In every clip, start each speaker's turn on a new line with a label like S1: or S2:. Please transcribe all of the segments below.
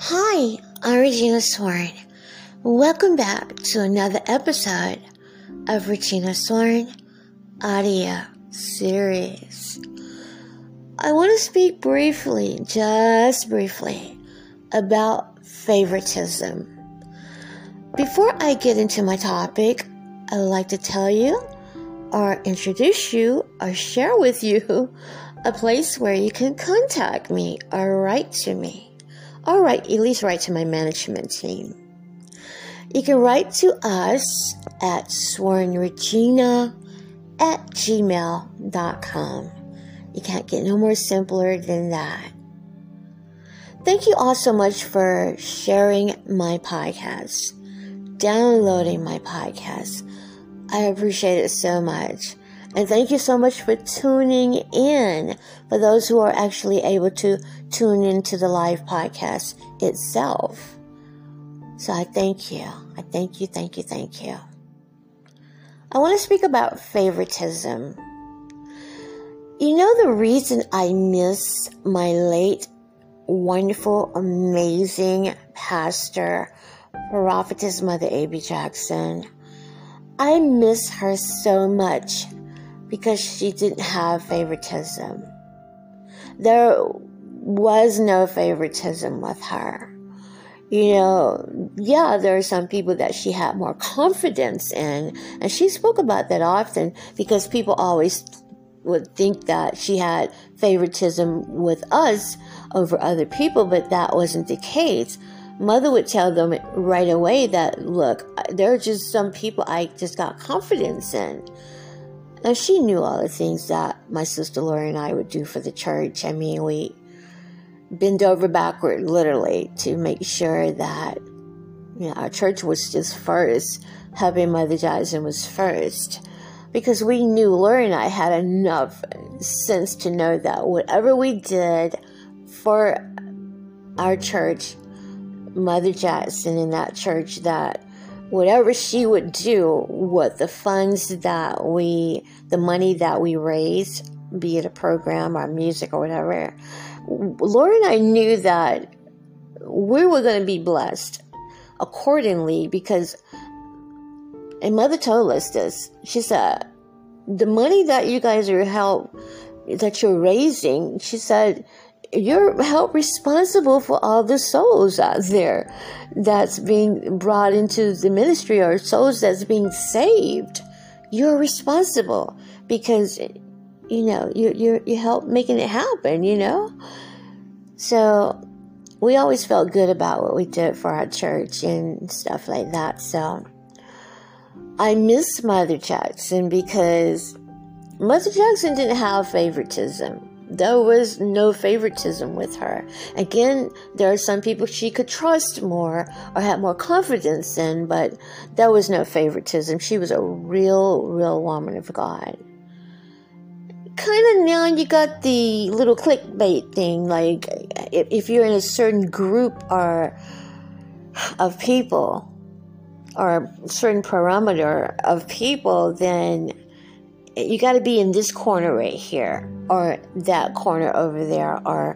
S1: Hi, I'm Regina Sworn. Welcome back to another episode of Regina Sworn audio series. I want to speak briefly, just briefly, about favoritism. Before I get into my topic, I'd like to tell you or introduce you or share with you a place where you can contact me or write to me. Or at least write to my management team. You can write to us at swornregina@gmail.com. You can't get no more simpler than that. Thank you all so much for sharing my podcast, downloading my podcast. I appreciate it so much. And thank you so much for tuning in, for those who are actually able to tune into the live podcast itself. So I thank you. I thank you. I want to speak about favoritism. You know the reason I miss my late, wonderful, amazing pastor, prophetess Mother A.B. Jackson? I miss her so much because she didn't have favoritism. There was no favoritism with her. You know, there are some people that she had more confidence in, and she spoke about that often because people always would think that she had favoritism with us over other people, but that wasn't the case. Mother would tell them right away that, look, there are just some people I just got confidence in. Now, she knew all the things that my sister Laura and I would do for the church. I mean, we bend over backward, literally, to make sure that, our church was just first. Helping Mother Jackson was first. Because we knew, Laura and I had enough sense to know that whatever we did for our church, Mother Jackson in that church, that whatever she would do with the funds that the money that we raised, be it a program or music or whatever, Laura and I knew that we were going to be blessed accordingly because, and Mother told us this, she said, the money that you guys that you're raising, she said, you're held responsible for all the souls out there that's being brought into the ministry or souls that's being saved. You're responsible because, you help making it happen, So we always felt good about what we did for our church and stuff like that. So I miss Mother Jackson because Mother Jackson didn't have favoritism. There was no favoritism with her. Again, there are some people she could trust more or have more confidence in, but there was no favoritism. She was a real woman of God. Kind of now you got the little clickbait thing, like if you're in a certain group of people or a certain parameter of people, then you got to be in this corner right here or that corner over there or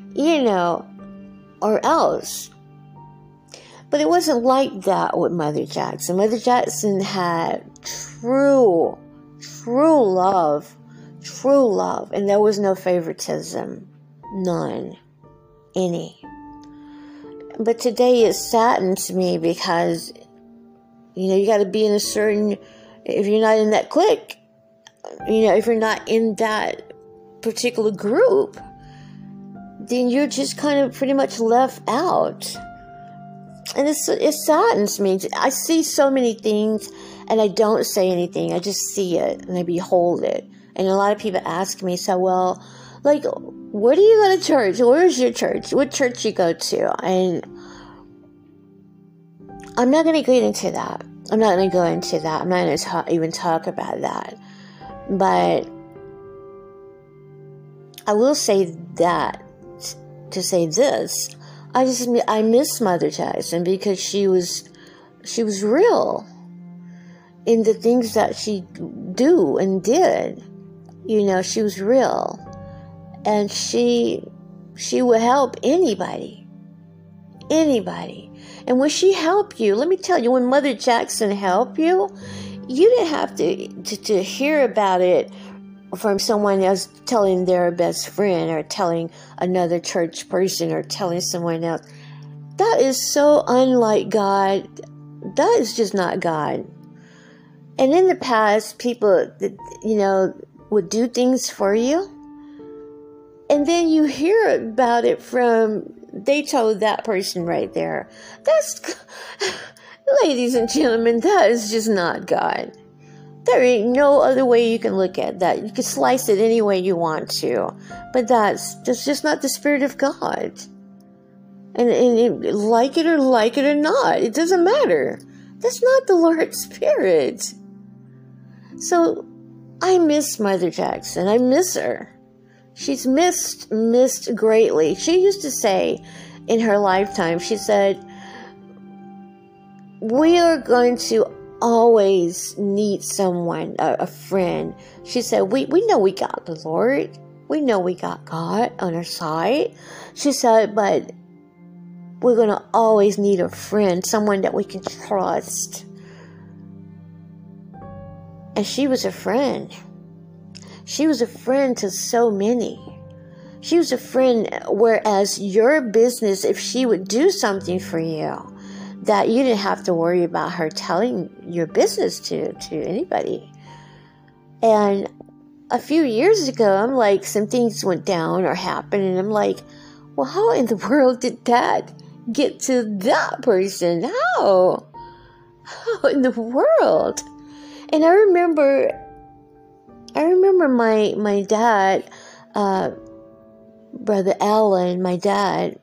S1: else. But it wasn't like that with Mother Jackson. Mother Jackson had true love, and there was no favoritism, none, any. But today it saddens me because, you got to be in a certain, if you're not in that clique, if you're not in that particular group, then you're just kind of pretty much left out. And it saddens me. I see so many things and I don't say anything. I just see it and I behold it. And a lot of people ask me, so, well, like, where do you go to church? Where's your church? What church you go to? And I'm not going to get into that. I'm not going to go into that. I'm not going to even talk about that. But I will say that to say this, I miss Mother Jackson because she was real in the things that she do and did. She was real, and she would help anybody. anybody. And when she helped you, let me tell you, when Mother Jackson helped you, you didn't have to hear about it from someone else telling their best friend or telling another church person or telling someone else. That is so unlike God. That is just not God. And in the past, people, would do things for you. And then you hear about it they told that person right there. Ladies and gentlemen, that is just not God. There ain't no other way you can look at that. You can slice it any way you want to. But that's just not the Spirit of God. And like it or not, it doesn't matter. That's not the Lord's Spirit. So I miss Mother Jackson. I miss her. She's missed greatly. She used to say in her lifetime, she said, we are going to always need someone, a friend. She said, we know we got the Lord. We know we got God on our side. She said, but we're going to always need a friend, someone that we can trust. And she was a friend. She was a friend to so many. She was a friend, whereas your business, if she would do something for you, that you didn't have to worry about her telling your business to anybody. And a few years ago, I'm like, some things went down or happened, and I'm like, well, how in the world did that get to that person? How in the world? And I remember my dad, Brother Alan, my dad,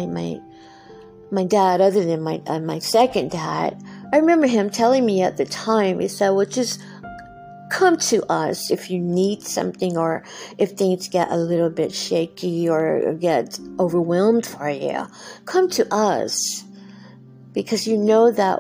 S1: other than my second dad, I remember him telling me at the time, he said, well, just come to us if you need something, or if things get a little bit shaky or get overwhelmed for you. Come to us, because you know that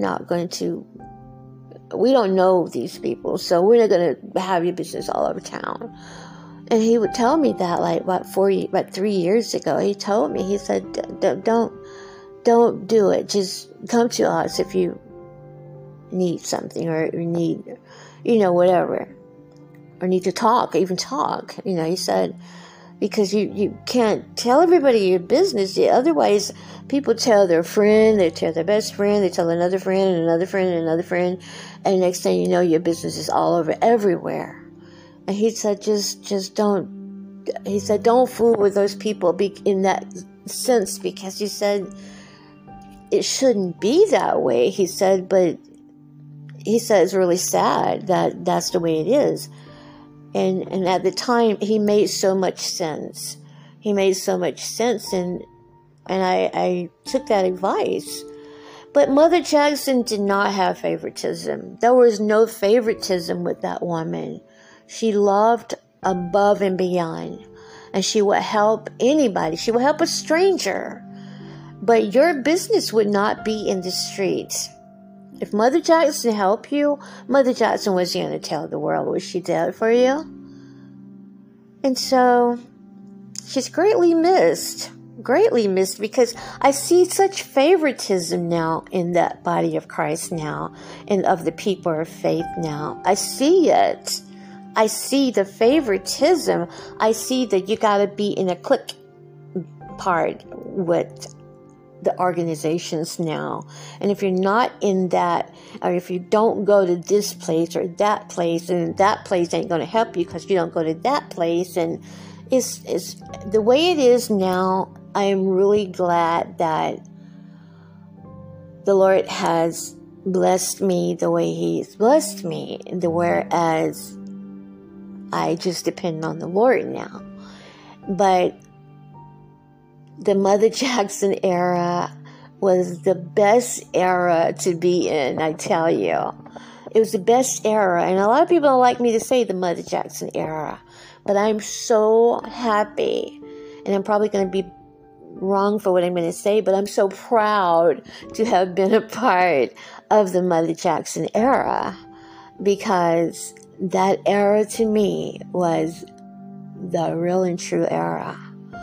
S1: we don't know these people, so we're not going to have your business all over town. And he would tell me that, like, about 3 years ago, he told me, he said, don't do it. Just come to us if you need something, or you need, whatever, or need to talk, even talk. He said, because you can't tell everybody your business. Otherwise, people tell their friend, they tell their best friend, they tell another friend and another friend and another friend, and next thing you know, your business is all over everywhere. And he said, just don't. He said, don't fool with those people in that sense, because he said it shouldn't be that way. He said, but he said it's really sad that that's the way it is. And at the time, he made so much sense. And I took that advice. But Mother Jackson did not have favoritism. There was no favoritism with that woman. She loved above and beyond. And she would help anybody. She would help a stranger. But your business would not be in the streets. If Mother Jackson helped you, Mother Jackson was going to tell the world what she did for you. And so, she's greatly missed, because I see such favoritism now in that body of Christ now, and of the people of faith now. I see it. I see the favoritism. I see that you got to be in a clique part with the organizations now. And if you're not in that, or if you don't go to this place or that place, and that place ain't going to help you because you don't go to that place, and it's the way it is now. I am really glad that the Lord has blessed me the way He's blessed me, whereas I just depend on the Lord now. But the Mother Jackson era was the best era to be in, I tell you. It was the best era, and a lot of people don't like me to say the Mother Jackson era, but I'm so happy, and I'm probably going to be wrong for what I'm going to say, but I'm so proud to have been a part of the Mother Jackson era, because that era to me was the real and true era.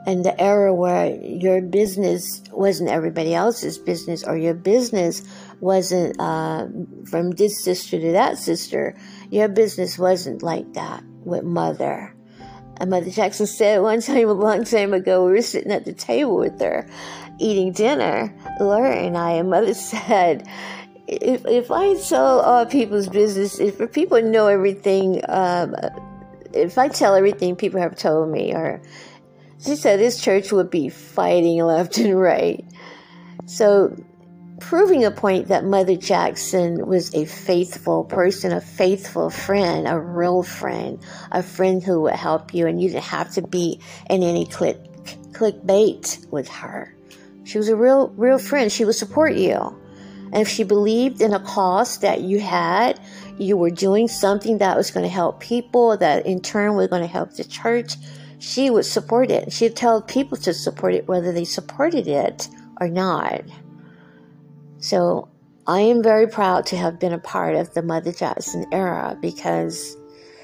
S1: and the era where your business wasn't everybody else's business, or your business wasn't from this sister to that sister. Your business wasn't like that with Mother. And Mother Jackson said one time, a long time ago, we were sitting at the table with her, eating dinner, Laura and I, and Mother said, if I tell all people's business, if people know everything, if I tell everything people have told me, or she said this church would be fighting left and right. So, proving a point that Mother Jackson was a faithful person, a faithful friend, a real friend, a friend who would help you, and you didn't have to be in any clickbait with her. She was a real friend. She would support you. And if she believed in a cause that you had, you were doing something that was going to help people, that in turn was going to help the church, she would support it. She'd tell people to support it, whether they supported it or not. So I am very proud to have been a part of the Mother Jackson era, because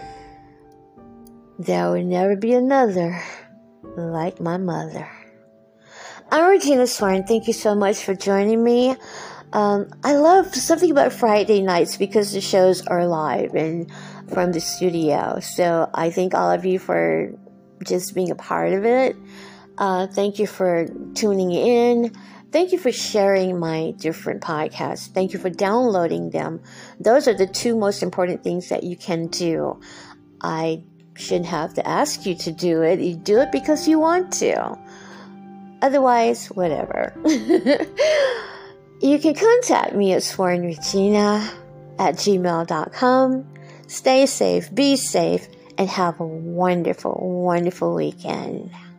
S1: there will never be another like my mother. I'm Regina Swarn. Thank you so much for joining me. I love something about Friday nights because the shows are live and from the studio. So I thank all of you for just being a part of it. Thank you for tuning in. Thank you for sharing my different podcasts. Thank you for downloading them. Those are the two most important things that you can do. I shouldn't have to ask you to do it. You do it because you want to. Otherwise, whatever. You can contact me at swarnregina@gmail.com. Stay safe, be safe, and have a wonderful, wonderful weekend.